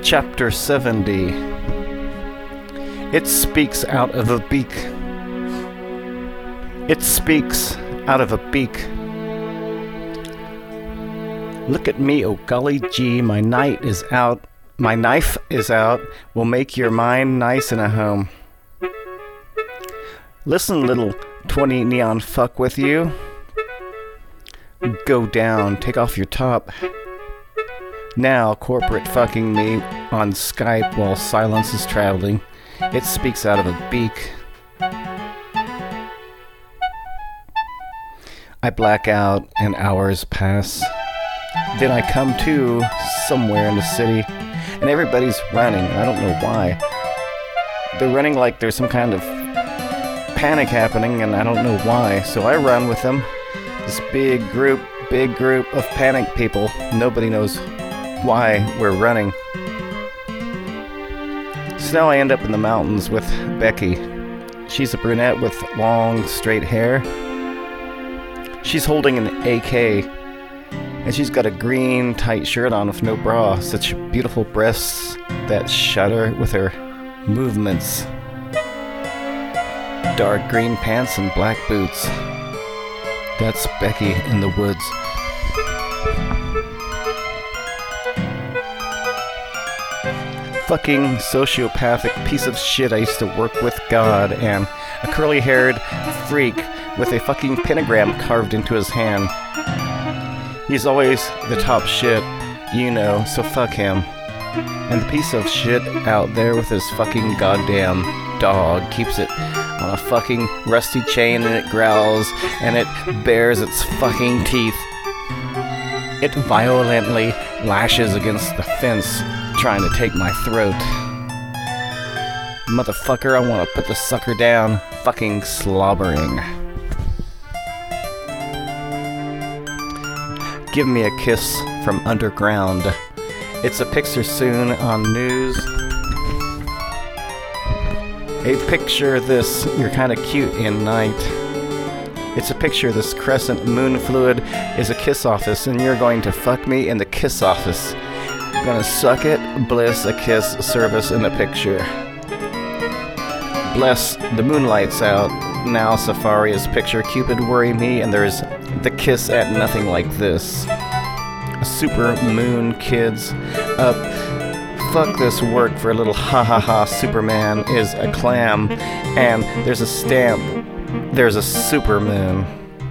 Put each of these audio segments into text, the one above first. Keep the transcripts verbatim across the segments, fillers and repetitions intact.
Chapter seventy. It speaks out of a beak. It speaks out of a beak. Look at me, oh golly gee, my night is out. My knife is out. Will make your mind nice in a home. Listen, little twenty neon fuck with you. Go down, take off your top. Now corporate fucking me on Skype while silence is traveling. It speaks out of a beak. I black out and hours pass. Then I come to somewhere in the city and everybody's running. I don't know why. They're running like there's some kind of panic happening and I don't know why. So I run with them. This big group, big group of panic people. Nobody knows why we're running. So now I end up in the mountains with Becky. She's a brunette with long, straight hair. She's holding an A K, and she's got a green, tight shirt on with no bra. Such beautiful breasts that shudder with her movements. Dark green pants and black boots. That's Becky in the woods. Fucking sociopathic piece of shit I used to work with God, and a curly-haired freak with a fucking pentagram carved into his hand. He's always the top shit, you know, so fuck him. And the piece of shit out there with his fucking goddamn dog keeps it on a fucking rusty chain and it growls and it bares its fucking teeth. It violently lashes against the fence, trying to take my throat. Motherfucker, I want to put the sucker down. Fucking slobbering. Give me a kiss from underground. It's a picture soon on news. A picture this, you're kinda cute in night. It's a picture this crescent moon fluid is a kiss office and you're going to fuck me in the kiss office. I'm gonna suck it, bliss, a kiss service in the picture. Bless, the moonlight's out. Now Safari is picture Cupid worry me and there's the kiss at nothing like this. A super moon kids up. Fuck this work for a little ha ha ha. Superman is a clam and there's a stamp. There's a super moon.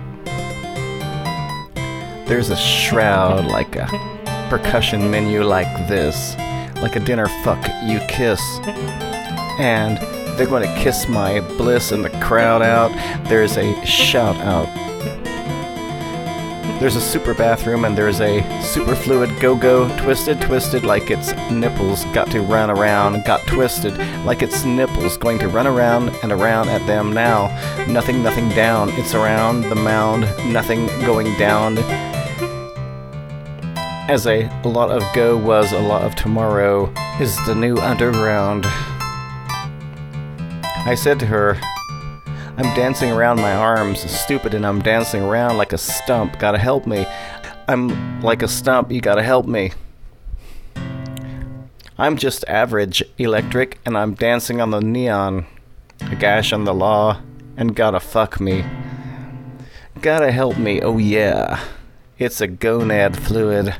There's a shroud like a percussion menu like this. Like a dinner fuck you kiss. And they're going to kiss my bliss and the crowd out. There's a shout out. There's a super bathroom and there's a super fluid go-go, twisted, twisted like its nipples got to run around, got twisted like its nipples going to run around and around at them now. Nothing, nothing down. It's around the mound, nothing going down. As a lot of go was a lot of tomorrow is the new underground. I said to her, I'm dancing around my arms, stupid, and I'm dancing around like a stump. Gotta help me. I'm like a stump, you gotta help me. I'm just average electric, and I'm dancing on the neon. A gash on the law, and gotta fuck me. Gotta help me, oh yeah. It's a gonad fluid.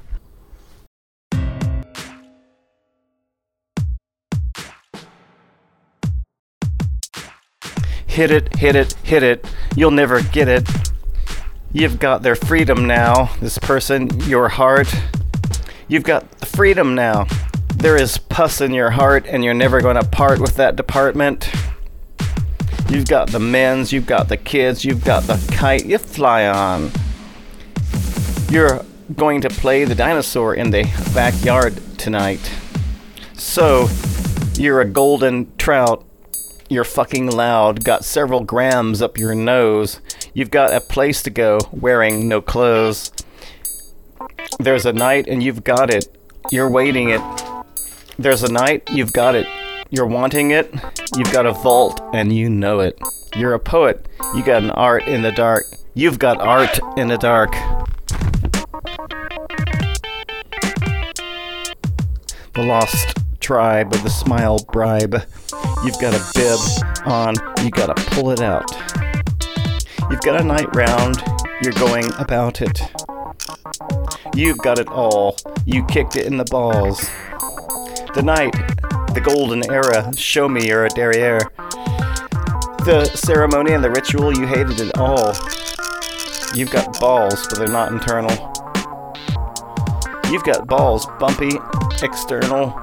Hit it, hit it, hit it. You'll never get it. You've got their freedom now. This person, your heart. You've got the freedom now. There is pus in your heart and you're never going to part with that department. You've got the men's, you've got the kids, you've got the kite you fly on. You're going to play the dinosaur in the backyard tonight. So, you're a golden trout. You're fucking loud, got several grams up your nose. You've got a place to go, wearing no clothes. There's a night and you've got it. You're waiting it. There's a night, you've got it. You're wanting it. You've got a vault and you know it. You're a poet. You got an art in the dark. You've got art in the dark. The Lost tribe of the smile bribe. You've got a bib on, you gotta pull it out. You've got a night round, you're going about it. You've got it all, you kicked it in the balls. The night, the golden era, show me your derriere. The ceremony and the ritual, you hated it all. You've got balls, but they're not internal. You've got balls, bumpy, external.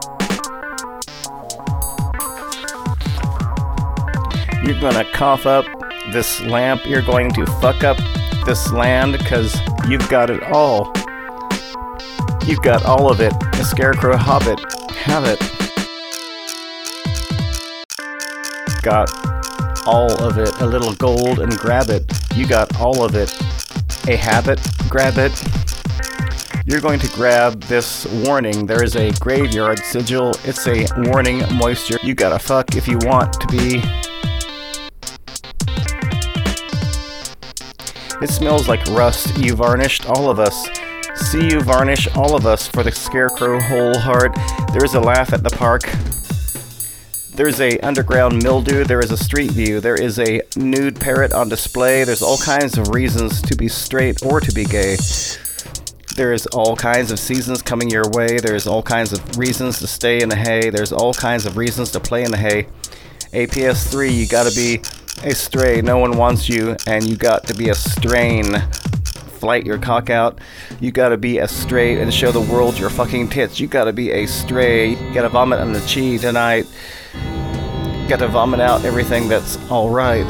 You're gonna cough up this lamp, you're going to fuck up this land, cause you've got it all. You've got all of it. A scarecrow hobbit, have it. Got all of it. A little gold and grab it. You got all of it. A habit, grab it. You're going to grab this warning. There is a graveyard sigil. It's a warning, moisture. You gotta fuck if you want to be. It smells like rust. You varnished all of us. See you varnish all of us for the scarecrow whole heart. There is a laugh at the park. There's a underground mildew. There is a street view. There is a nude parrot on display. There's all kinds of reasons to be straight or to be gay. There's all kinds of seasons coming your way. There's all kinds of reasons to stay in the hay. There's all kinds of reasons to play in the hay. A P S three, you gotta be a stray. No one wants you, and you got to be a strain. Flight your cock out. You gotta be a straight and show the world your fucking tits. You gotta be a stray. You gotta vomit on the chi tonight. You gotta vomit out everything that's alright.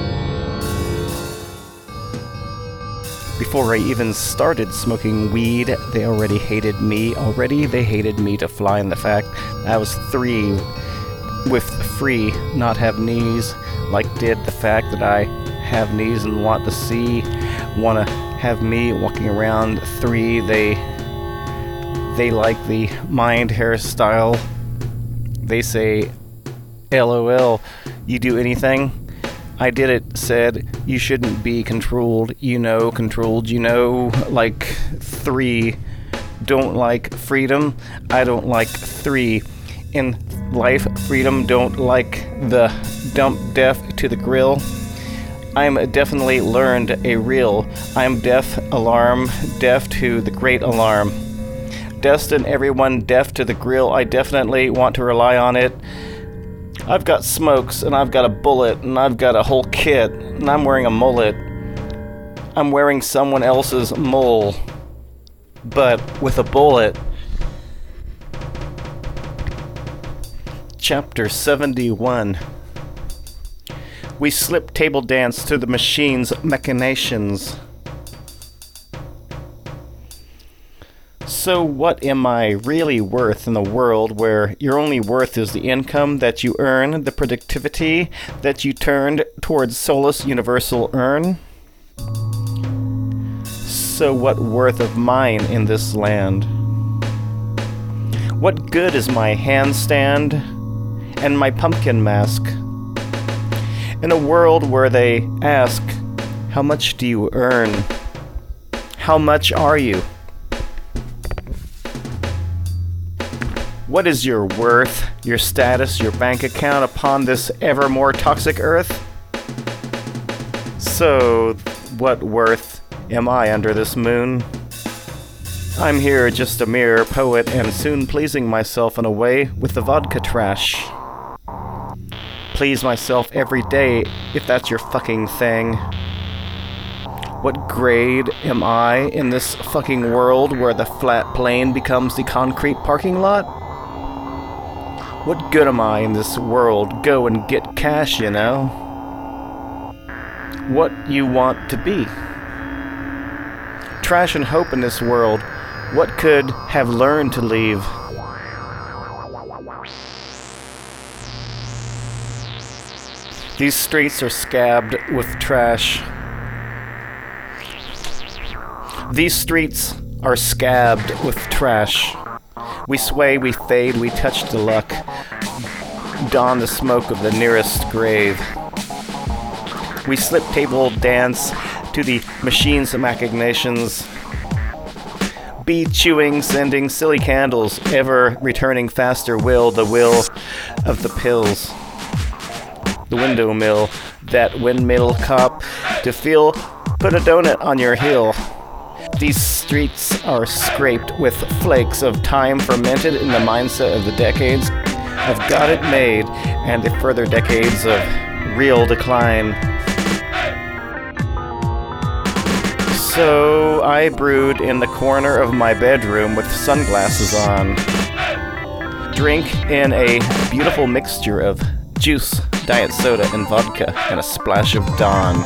Before I even started smoking weed, they already hated me. Already they hated me to fly in the fact I was three with free, not have knees, like did the fact that I have knees and want to see, want to have me walking around. Three, they they like the mind hairstyle. They say, LOL, you do anything? I did it, said, you shouldn't be controlled, you know, controlled, you know, like three, don't like freedom, I don't like three, in life, freedom, don't like the dump deaf to the grill, I'm definitely learned a real, I'm deaf, alarm, deaf to the great alarm, destined everyone deaf to the grill, I definitely want to rely on it. I've got smokes, and I've got a bullet, and I've got a whole kit, and I'm wearing a mullet. I'm wearing someone else's mole, but with a bullet. Chapter seventy-one. We slip table dance to the machine's machinations. So what am I really worth in a world where your only worth is the income that you earn, the productivity that you turned towards solus universal earn? So what worth of mine in this land? What good is my handstand and my pumpkin mask? In a world where they ask, how much do you earn? How much are you? What is your worth, your status, your bank account upon this ever more toxic earth? So, what worth am I under this moon? I'm here just a mere poet and soon pleasing myself in a way with the vodka trash. Please myself every day if that's your fucking thing. What grade am I in this fucking world where the flat plane becomes the concrete parking lot? What good am I in this world? Go and get cash, you know. What you want to be. Trash and hope in this world. What could have learned to leave? These streets are scabbed with trash. These streets are scabbed with trash. We sway, we fade, we touch the luck. Dawn the smoke of the nearest grave. We slip table dance to the machine's machinations. Be chewing, sending silly candles, ever returning faster will, the will of the pills. The window mill, that windmill cop, to feel, put a donut on your hill. These streets are scraped with flakes of time fermented in the mindset of the decades of got it made and the further decades of real decline. So I brood in the corner of my bedroom with sunglasses on. Drink in a beautiful mixture of juice, diet soda, and vodka, and a splash of Dawn.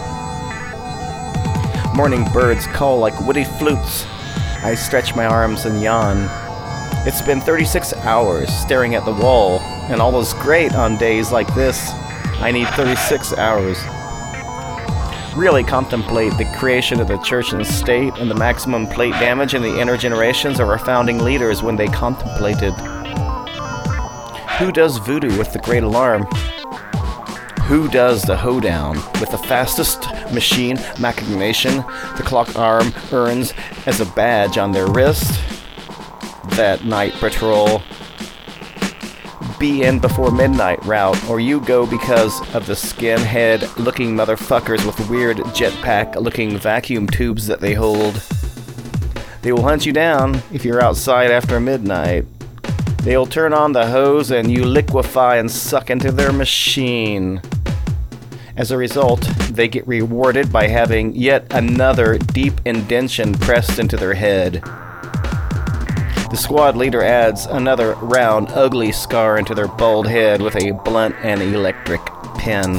Morning birds call like witty flutes. I stretch my arms and yawn. It's been thirty-six hours staring at the wall, and all is great on days like this. I need thirty-six hours. Really contemplate the creation of the church and state and the maximum plate damage in the inner generations of our founding leaders when they contemplated. Who does voodoo with the great alarm? Who does the hoedown with the fastest machine machination the clock arm earns as a badge on their wrist? That night patrol. Be in before midnight route, or you go because of the skinhead looking motherfuckers with weird jetpack looking vacuum tubes that they hold. They will hunt you down if you're outside after midnight. They'll turn on the hose and you liquefy and suck into their machine. As a result, they get rewarded by having yet another deep indention pressed into their head. The squad leader adds another round, ugly scar into their bald head with a blunt and electric pen.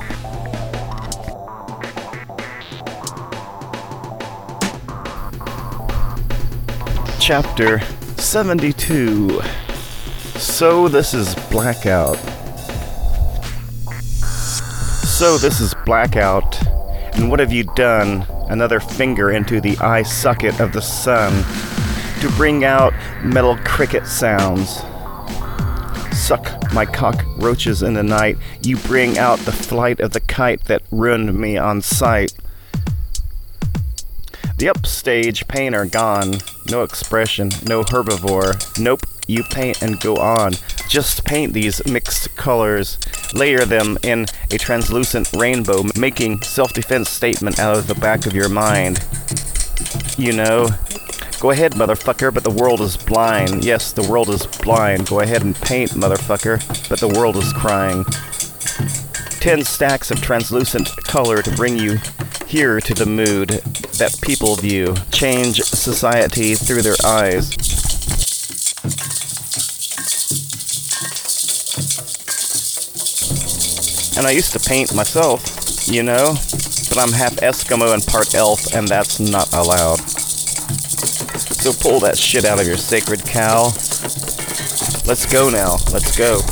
Chapter seventy-two. So this is Blackout. So this is Blackout. And what have you done? Another finger into the eye socket of the sun to bring out metal cricket sounds. Suck my cockroaches in the night. You bring out the flight of the kite that ruined me on sight. The upstage painter gone. No expression, no herbivore. Nope, you paint and go on. Just paint these mixed colors. Layer them in a translucent rainbow, making self-defense statement out of the back of your mind. You know, go ahead, motherfucker, but the world is blind. Yes, the world is blind. Go ahead and paint, motherfucker, but the world is crying. Ten stacks of translucent color to bring you here to the mood that people view. Change society through their eyes. And I used to paint myself, you know, but I'm half Eskimo and part elf, and that's not allowed. So pull that shit out of your sacred cow. Let's go now, let's go.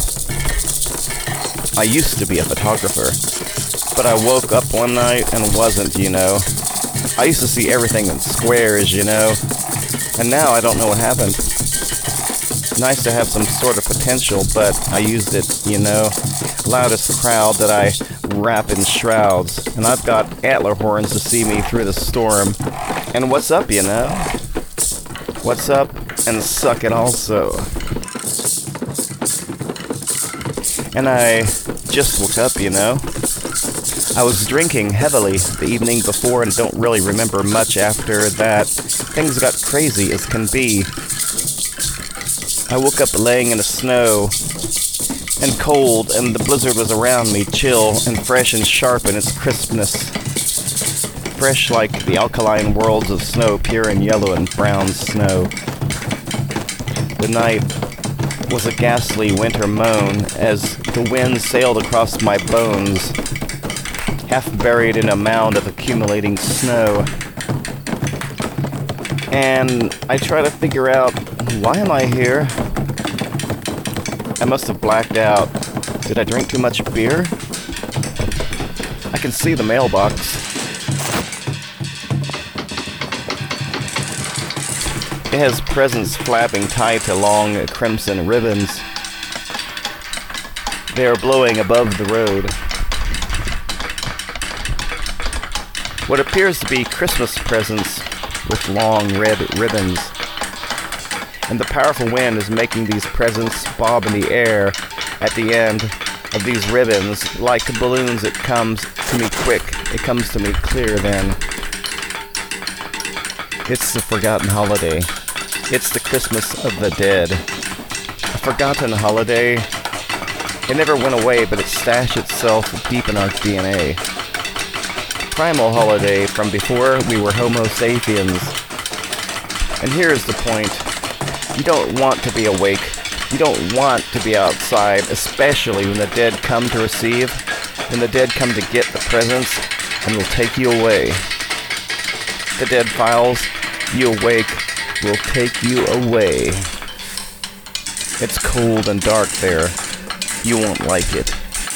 I used to be a photographer, but I woke up one night and wasn't, you know. I used to see everything in squares, you know, and now I don't know what happened. Nice to have some sort of potential, but I used it, you know. Loudest crowd that I wrap in shrouds, and I've got antler horns to see me through the storm. And what's up, you know? What's up, and suck it also. And I just woke up, you know. I was drinking heavily the evening before and don't really remember much after that. Things got crazy as can be. I woke up laying in the snow and cold, and the blizzard was around me, chill and fresh and sharp in its crispness. Fresh like the alkaline worlds of snow, pure and yellow and brown snow. The night was a ghastly winter moan as the wind sailed across my bones, half buried in a mound of accumulating snow. And I try to figure out, why am I here? I must have blacked out. Did I drink too much beer? I can see the mailbox. It has presents flapping tight to long crimson ribbons. They are blowing above the road. What appears to be Christmas presents with long red ribbons. And the powerful wind is making these presents bob in the air at the end of these ribbons. Like balloons, it comes to me quick. It comes to me clear then. It's the forgotten holiday. It's the Christmas of the dead. A forgotten holiday. It never went away, but it stashed itself deep in our D N A. Primal holiday from before we were Homo sapiens. And here's the point. You don't want to be awake. You don't want to be outside, especially when the dead come to receive, when the dead come to get the presents and will take you away. The dead files, you awake, will take you away. It's cold and dark there. You won't like it.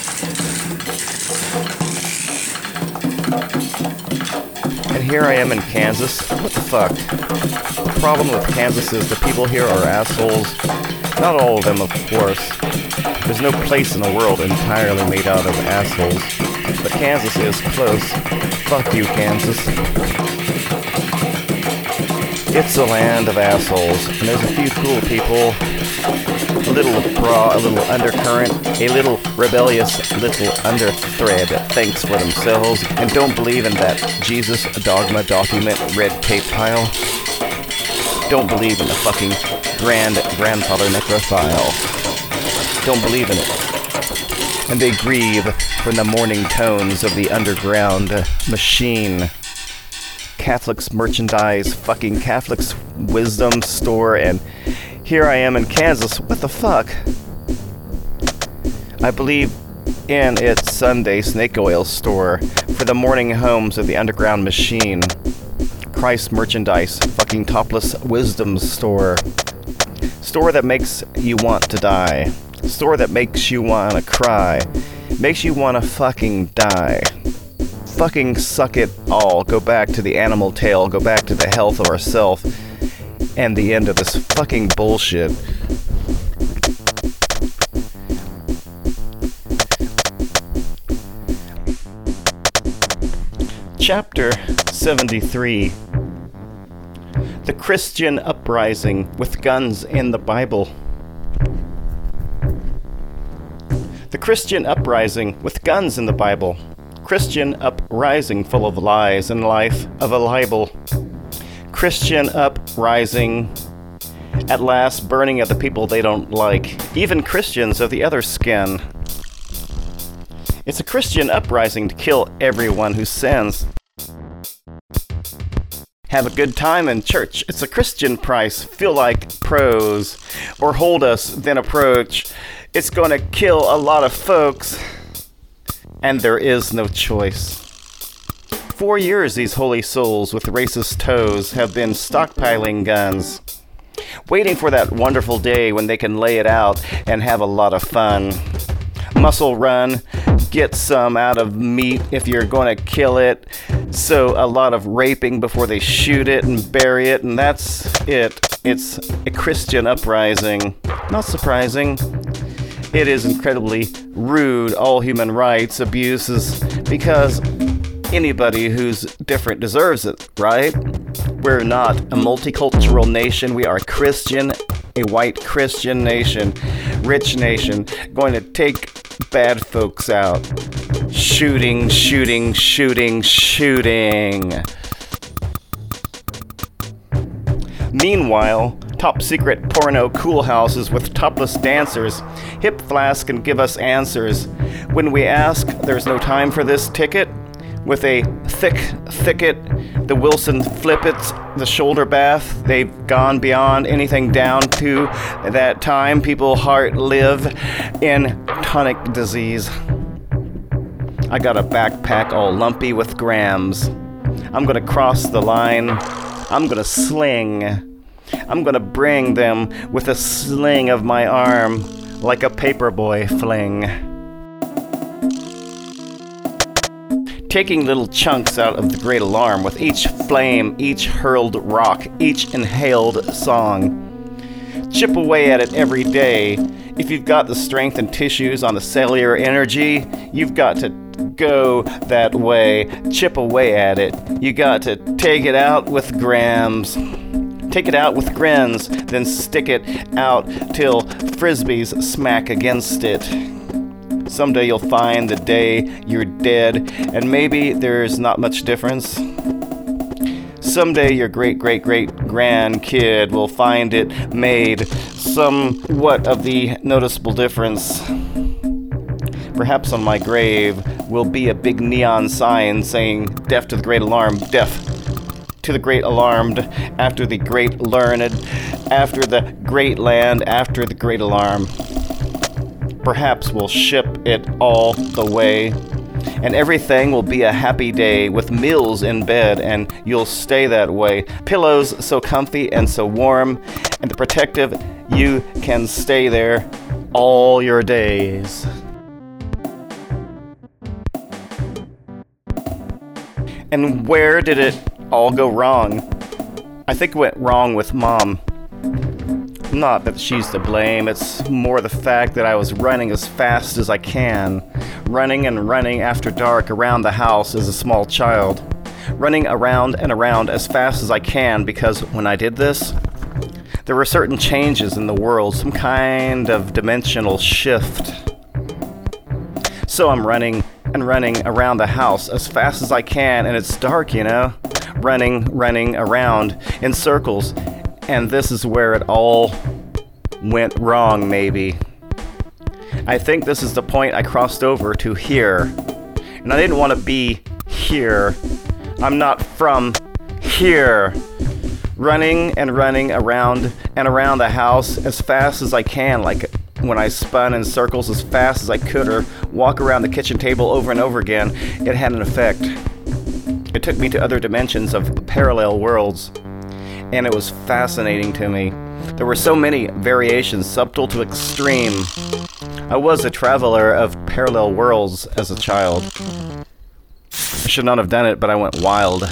And here I am in Kansas. What the fuck? The problem with Kansas is the people here are assholes. Not all of them, of course. There's no place in the world entirely made out of assholes. But Kansas is close. Fuck you, Kansas. It's a land of assholes, and there's a few cool people. A little bra, a little undercurrent, a little rebellious little underthread that thinks for themselves and don't believe in that Jesus dogma document red tape pile. Don't believe in the fucking grand grandfather necrophile. Don't believe in it. And they grieve from the morning tones of the underground machine. Catholics merchandise, fucking Catholics wisdom store, and here I am in Kansas. What the fuck? I believe in its Sunday snake oil store for the morning homes of the underground machine. Christ merchandise, fucking topless wisdom store. Store that makes you want to die. Store that makes you want to cry. Makes you want to fucking die. Fucking suck it all. Go back to the animal tail. Go back to the health of ourself. And the end of this fucking bullshit. Chapter seventy-three. The Christian Uprising with Guns in the Bible. The Christian Uprising with Guns in the Bible. Christian uprising full of lies and life of a libel. Christian uprising, at last burning of the people they don't like, even Christians of the other skin. It's a Christian uprising to kill everyone who sins. Have a good time in church. It's a Christian price. Feel like pros. Or hold us, then approach. It's gonna kill a lot of folks. And there is no choice. For years, these holy souls with racist toes have been stockpiling guns, waiting for that wonderful day when they can lay it out and have a lot of fun. Muscle run, get some out of meat if you're going to kill it. So a lot of raping before they shoot it and bury it, and that's it. It's a Christian uprising. Not surprising. It is incredibly rude, all human rights abuses, because anybody who's different deserves it, right? We're not a multicultural nation. We are Christian, a white Christian nation, rich nation, going to take bad folks out. Shooting, shooting, shooting, shooting. Meanwhile, top secret porno cool houses with topless dancers. Hip Flask can give us answers. When we ask, there's no time for this ticket. With a thick thicket, the Wilson Flippets, the shoulder bath, they've gone beyond anything down to that time people heart live in tonic disease. I got a backpack all lumpy with grams. I'm gonna cross the line. I'm gonna sling. I'm gonna bring them with a sling of my arm like a paperboy fling. Taking little chunks out of the great alarm with each flame, each hurled rock, each inhaled song. Chip away at it every day. If you've got the strength and tissues on the cellular energy, you've got to go that way, chip away at it. You got to take it out with grams. Take it out with grins, then stick it out till frisbees smack against it. Someday you'll find the day you're dead, and maybe there's not much difference. Someday your great-great-great-grandkid will find it made somewhat of the noticeable difference. Perhaps on my grave will be a big neon sign saying, "Deaf to the great alarm, deaf to the great alarmed, after the great learned, after the great land, after the great alarm." Perhaps we'll ship it all the way, and everything will be a happy day with meals in bed, and you'll stay that way. Pillows so comfy and so warm, and the protective, you can stay there all your days. And where did it all go wrong? I think it went wrong with Mom. Not that she's to blame, it's more the fact that I was running as fast as I can. Running and running after dark around the house as a small child. Running around and around as fast as I can, because when I did this, there were certain changes in the world, some kind of dimensional shift. So I'm running and running around the house as fast as I can, and it's dark, you know? Running, running around in circles, and this is where it all went wrong, maybe. I think this is the point I crossed over to here, and I didn't want to be here. I'm not from here. Running and running around and around the house as fast as I can, like when I spun in circles as fast as I could, or walk around the kitchen table over and over again, it had an effect. It took me to other dimensions of parallel worlds, and it was fascinating to me. There were so many variations, subtle to extreme. I was a traveler of parallel worlds as a child. I should not have done it, but I went wild.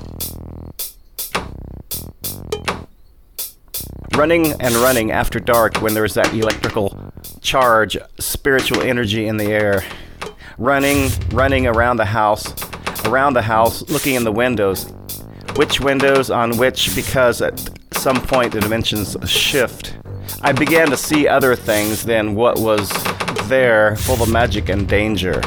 Running and running after dark when there's that electrical charge, spiritual energy in the air. Running, running around the house, around the house, looking in the windows. Which windows on which, because at some point the dimensions shift. I began to see other things than what was there, full of magic and danger.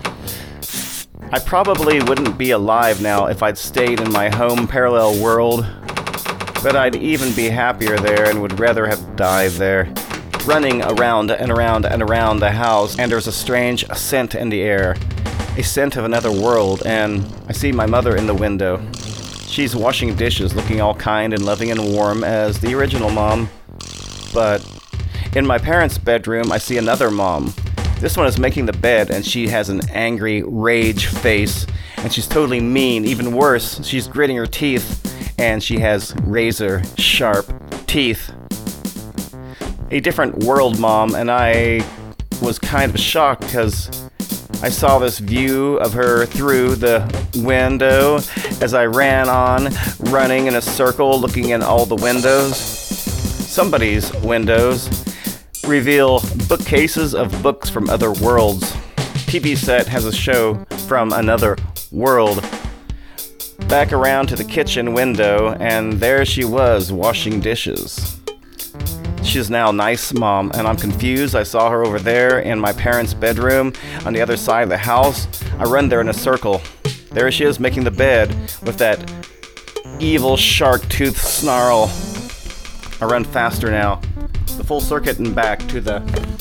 I probably wouldn't be alive now if I'd stayed in my home parallel world, but I'd even be happier there and would rather have died there. Running around and around and around the house, and there's a strange scent in the air. A scent of another world, and I see my mother in the window. She's washing dishes, looking all kind and loving and warm as the original Mom. But in my parents' bedroom, I see another Mom. This one is making the bed, and she has an angry rage face, and she's totally mean. Even worse, she's gritting her teeth, and she has razor sharp teeth. A different world Mom, and I was kind of shocked because I saw this view of her through the window as I ran on, running in a circle, looking in all the windows. Somebody's windows reveal bookcases of books from other worlds. T V set has a show from another world. Back around to the kitchen window, and there she was, washing dishes. She's now nice Mom, and I'm confused. I saw her over there in my parents' bedroom on the other side of the house. I run there in a circle. There she is making the bed with that evil shark tooth snarl. I run faster now. The full circuit and back to the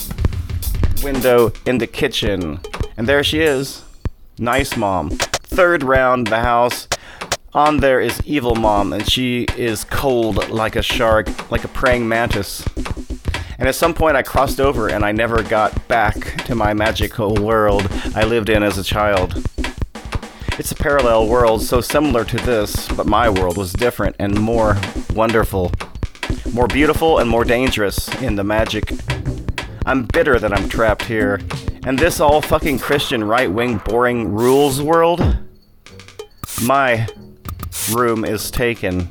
window in the kitchen. And there she is. Nice Mom. Third round the house. On there is evil Mom, and she is cold like a shark, like a praying mantis. And at some point I crossed over and I never got back to my magical world I lived in as a child. It's a parallel world so similar to this, but my world was different and more wonderful. More beautiful and more dangerous in the magic. I'm bitter that I'm trapped here. And this all fucking Christian right-wing boring rules world? My room is taken.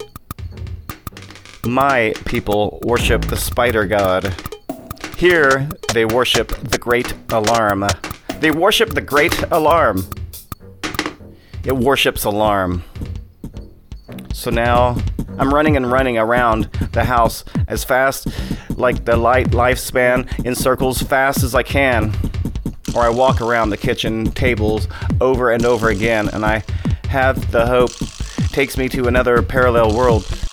My people worship the spider god. Here, they worship the great alarm. They worship the great alarm. It worships alarm. So now I'm running and running around the house as fast, like the light lifespan, in circles fast as I can. Or I walk around the kitchen tables over and over again, and I have the hope takes me to another parallel world